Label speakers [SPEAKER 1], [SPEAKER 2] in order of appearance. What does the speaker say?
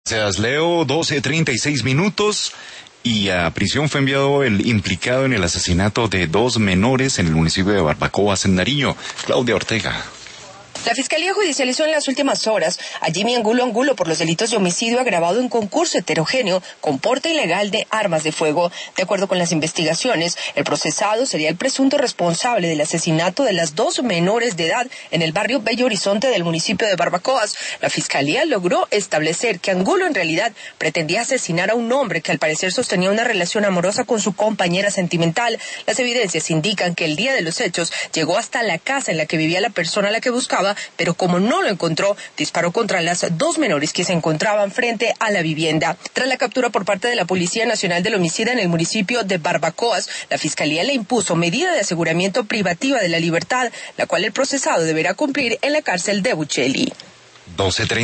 [SPEAKER 1] Gracias, Leo. 12:36 minutos. Y a prisión fue enviado el implicado en el asesinato de 2 menores en el municipio de Barbacoas, en Nariño. Claudia Ortega.
[SPEAKER 2] La Fiscalía judicializó en las últimas horas a Jimmy Angulo por los delitos de homicidio agravado en concurso heterogéneo con porte ilegal de armas de fuego. De acuerdo con las investigaciones, el procesado sería el presunto responsable del asesinato de las 2 menores de edad en el barrio Bello Horizonte del municipio de Barbacoas. La Fiscalía logró establecer que Angulo en realidad pretendía asesinar a un hombre que al parecer sostenía una relación amorosa con su compañera sentimental. Las evidencias indican que el día de los hechos llegó hasta la casa en la que vivía la persona a la que buscaba, pero como no lo encontró, disparó contra las 2 menores que se encontraban frente a la vivienda. Tras la captura por parte de la Policía Nacional del Homicida en el municipio de Barbacoas, la Fiscalía le impuso medida de aseguramiento privativa de la libertad, la cual el procesado deberá cumplir en la cárcel de Bucheli.
[SPEAKER 1] 12:30